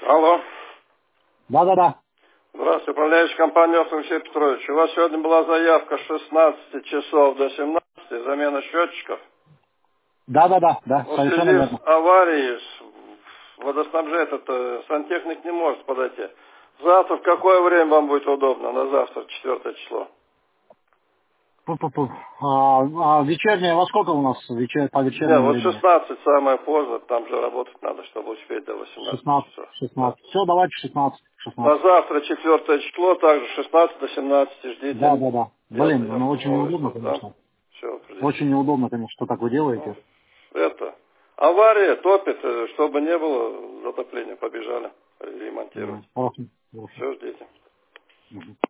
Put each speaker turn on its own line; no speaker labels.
Алло.
Да.
Здравствуйте, управляющий компанией Алексей Петрович. У вас сегодня была заявка с 16 часов до 17, замена счетчиков.
Да.
В
Совершенно
связи
верно.
с аварией водоснабжает, сантехник не может подойти. Завтра в какое время вам будет удобно? На завтра, 4 число.
Вечерняя, во сколько у нас по
Не,
вечернему
вот
времени?
16 самое поздно, там же работать надо, чтобы успеть до 18 часов. Да.
16. Все, давайте 16.
На завтра, 4 число, также 16 до 17 ждите.
Да. Блин,
Делаем
ну очень неудобно,
свойства, там
конечно.
все определим.
Очень неудобно, конечно, что так вы
Ну,
делаете.
авария топит, чтобы не было затопления, побежали ремонтировать.
Хорошо.
Все, ждите.